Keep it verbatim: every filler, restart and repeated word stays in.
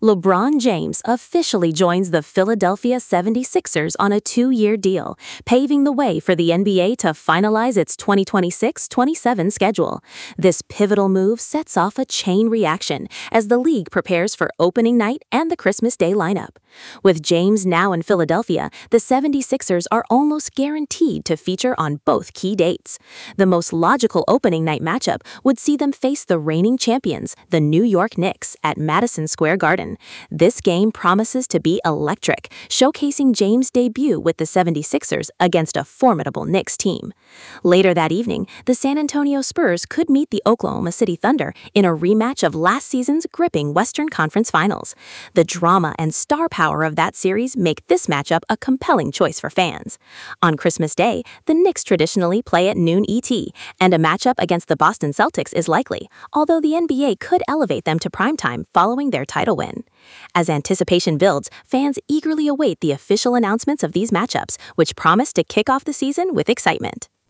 LeBron James officially joins the Philadelphia seventy-sixers on a two-year deal, paving the way for the N B A to finalize its twenty twenty-six twenty-seven schedule. This pivotal move sets off a chain reaction as the league prepares for opening night and the Christmas Day lineup. With James now in Philadelphia, the seventy-sixers are almost guaranteed to feature on both key dates. The most logical opening night matchup would see them face the reigning champions, the New York Knicks, at Madison Square Garden. This game promises to be electric, showcasing James' debut with the seventy-sixers against a formidable Knicks team. Later that evening, the San Antonio Spurs could meet the Oklahoma City Thunder in a rematch of last season's gripping Western Conference Finals. The drama and star power of that series make this matchup a compelling choice for fans. On Christmas Day, the Knicks traditionally play at noon E T, and a matchup against the Boston Celtics is likely, although the N B A could elevate them to primetime following their title win. As anticipation builds, fans eagerly await the official announcements of these matchups, which promise to kick off the season with excitement.